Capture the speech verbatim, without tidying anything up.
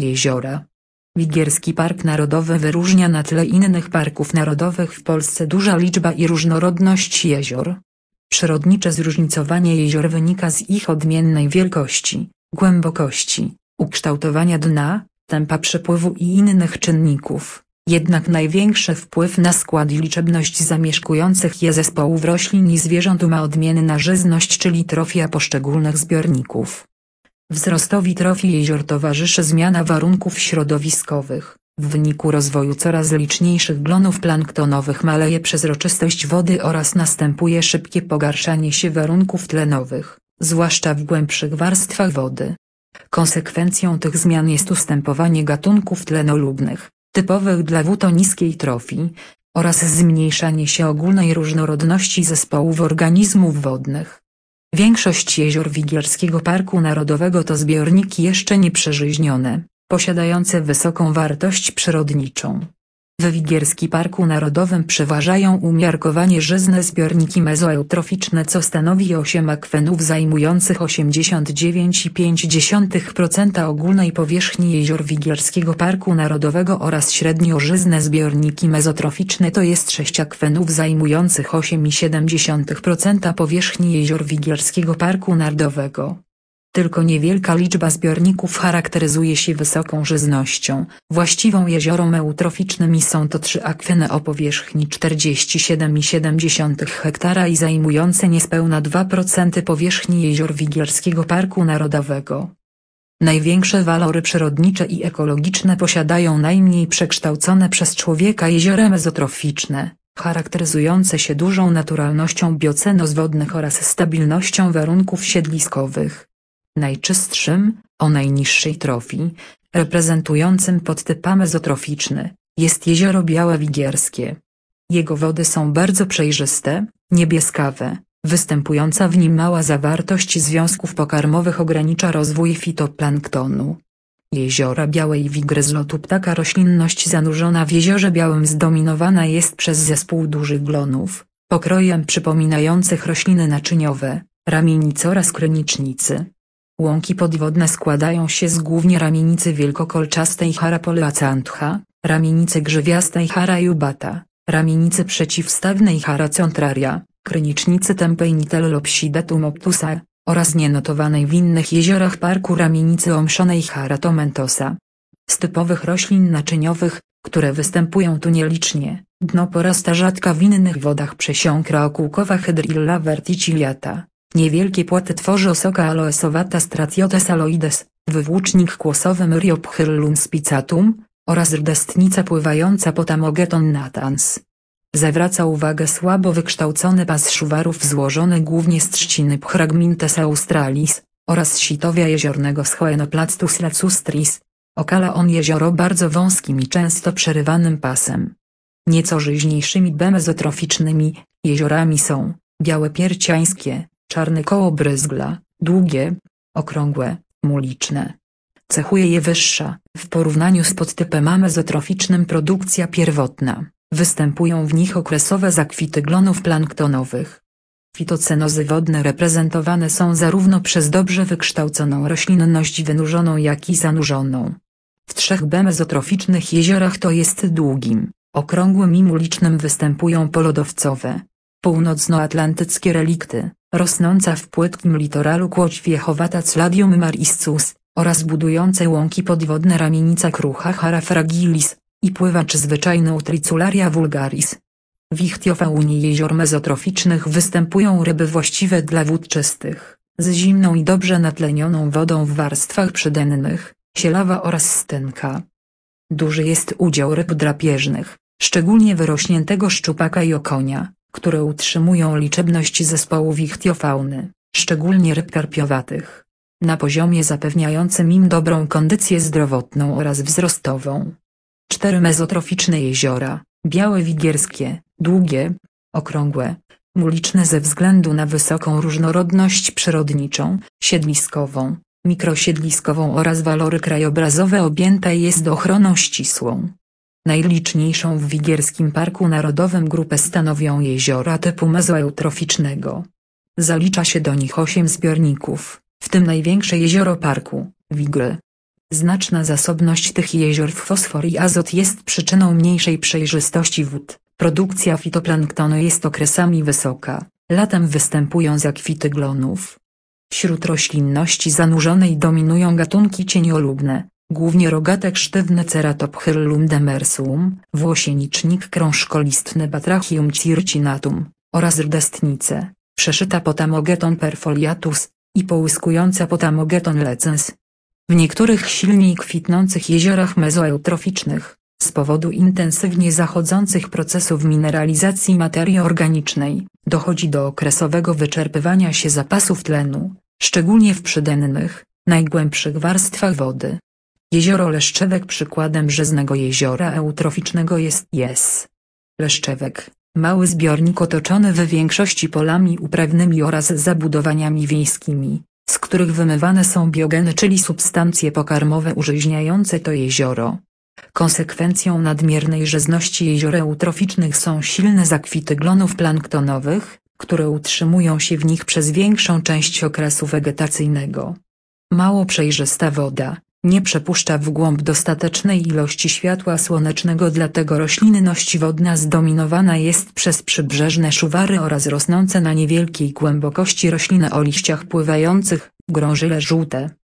Jeziora. Wigierski Park Narodowy wyróżnia na tle innych parków narodowych w Polsce duża liczba i różnorodność jezior. Przyrodnicze zróżnicowanie jezior wynika z ich odmiennej wielkości, głębokości, ukształtowania dna, tempa przepływu i innych czynników. Jednak największy wpływ na skład i liczebność zamieszkujących je zespołów roślin i zwierząt ma odmienna żyzność, czyli trofia poszczególnych zbiorników. Wzrostowi trofii jezior towarzyszy zmiana warunków środowiskowych. W wyniku rozwoju coraz liczniejszych glonów planktonowych maleje przezroczystość wody oraz następuje szybkie pogarszanie się warunków tlenowych, zwłaszcza w głębszych warstwach wody. Konsekwencją tych zmian jest ustępowanie gatunków tlenolubnych, typowych dla wód o niskiej trofii, oraz zmniejszanie się ogólnej różnorodności zespołów organizmów wodnych. Większość jezior Wigierskiego Parku Narodowego to zbiorniki jeszcze nieprzeżyźnione, posiadające wysoką wartość przyrodniczą. W Wigierski Parku Narodowym przeważają umiarkowanie żyzne zbiorniki mezoeutroficzne, co stanowi osiem akwenów zajmujących osiemdziesiąt dziewięć przecinek pięć procent ogólnej powierzchni jezior Wigierskiego Parku Narodowego oraz średnio żyzne zbiorniki mezotroficzne, to jest sześć akwenów zajmujących osiem przecinek siedem procent powierzchni jezior Wigierskiego Parku Narodowego. Tylko niewielka liczba zbiorników charakteryzuje się wysoką żyznością. Właściwą jeziorom eutroficznym i są to trzy akweny o powierzchni czterdzieści siedem przecinek siedem hektara i zajmujące niespełna dwa procent powierzchni jezior Wigierskiego Parku Narodowego. Największe walory przyrodnicze i ekologiczne posiadają najmniej przekształcone przez człowieka jeziora mezotroficzne, charakteryzujące się dużą naturalnością biocenos wodnych oraz stabilnością warunków siedliskowych. Najczystszym, o najniższej trofii, reprezentującym podtyp mezotroficzny, jest jezioro Białe Wigierskie. Jego wody są bardzo przejrzyste, niebieskawe, występująca w nim mała zawartość związków pokarmowych ogranicza rozwój fitoplanktonu. Jeziora Białe i Wigry z lotu ptaka. Roślinność zanurzona w jeziorze Białym zdominowana jest przez zespół dużych glonów, pokrojem przypominających rośliny naczyniowe, ramienicy oraz krynicznicy. Łąki podwodne składają się z głównie ramienicy wielkokolczastej Chara polyacantha, ramienicy grzywiastej Chara jubata, ramienicy przeciwstawnej Chara contraria, krynicznicy tępej Nitellopsidatum obtusa, oraz nienotowanej w innych jeziorach parku ramienicy omszonej Chara tomentosa. Z typowych roślin naczyniowych, które występują tu nielicznie, dno porasta rzadka w innych wodach przesiąkra okółkowa Hydrilla verticillata. Niewielkie płaty tworzy osoka aloesowata Stratiotes aloides, wywłócznik kłosowy Myriophyllum spicatum, oraz rdestnica pływająca Potamogeton natans. Zwraca uwagę słabo wykształcony pas szuwarów złożony głównie z trzciny Phragmintes australis, oraz sitowia jeziornego Schoenoplastus lacustris. Okala on jezioro bardzo wąskim i często przerywanym pasem. Nieco żyźniejszymi bemezotroficznymi jeziorami są Białe Pierciańskie, Czarne Koło Bryzgla, długie, okrągłe, muliczne. Cechuje je wyższa, w porównaniu z podtypem amezotroficznym produkcja pierwotna, występują w nich okresowe zakwity glonów planktonowych. Fitocenozy wodne reprezentowane są zarówno przez dobrze wykształconą roślinność wynurzoną jak i zanurzoną. W trzech bemezotroficznych jeziorach, to jest długim, okrągłym i mulicznym, występują polodowcowe, północnoatlantyckie relikty, rosnąca w płytkim litoralu kłoć wiechowata Cladium mariscus, oraz budujące łąki podwodne ramienica krucha Chara fragilis, i pływacz zwyczajny Utricularia vulgaris. W ichtiofaunie jezior mezotroficznych występują ryby właściwe dla wód czystych, z zimną i dobrze natlenioną wodą w warstwach przydennych, sielawa oraz stynka. Duży jest udział ryb drapieżnych, szczególnie wyrośniętego szczupaka i okonia, które utrzymują liczebność zespołów ichtiofauny, szczególnie ryb karpiowatych, na poziomie zapewniającym im dobrą kondycję zdrowotną oraz wzrostową. Cztery mezotroficzne jeziora, Białe Wigierskie, długie, okrągłe, muliczne ze względu na wysoką różnorodność przyrodniczą, siedliskową, mikrosiedliskową oraz walory krajobrazowe, objęta jest ochroną ścisłą. Najliczniejszą w Wigierskim Parku Narodowym grupę stanowią jeziora typu mezoeutroficznego. Zalicza się do nich osiem zbiorników, w tym największe jezioro parku, Wigry. Znaczna zasobność tych jezior w fosfor i azot jest przyczyną mniejszej przejrzystości wód. Produkcja fitoplanktonu jest okresami wysoka, latem występują zakwity glonów. Wśród roślinności zanurzonej dominują gatunki cieniolubne, głównie rogate sztywne Ceratophyllum demersum, włosienicznik krążkolistny Batrachium circinatum, oraz rdestnice, przeszyta Potamogeton perfoliatus i połyskująca Potamogeton lecens. W niektórych silniej kwitnących jeziorach mezoeutroficznych, z powodu intensywnie zachodzących procesów mineralizacji materii organicznej, dochodzi do okresowego wyczerpywania się zapasów tlenu, szczególnie w przydennych, najgłębszych warstwach wody. Jezioro Leszczewek przykładem rzeznego jeziora eutroficznego jest Jes. Leszczewek, mały zbiornik otoczony w większości polami uprawnymi oraz zabudowaniami wiejskimi, z których wymywane są biogeny, czyli substancje pokarmowe użyźniające to jezioro. Konsekwencją nadmiernej rzezności jezior eutroficznych są silne zakwity glonów planktonowych, które utrzymują się w nich przez większą część okresu wegetacyjnego. Mało przejrzysta woda nie przepuszcza w głąb dostatecznej ilości światła słonecznego, dlatego roślinność wodna zdominowana jest przez przybrzeżne szuwary oraz rosnące na niewielkiej głębokości rośliny o liściach pływających, grążyle żółte.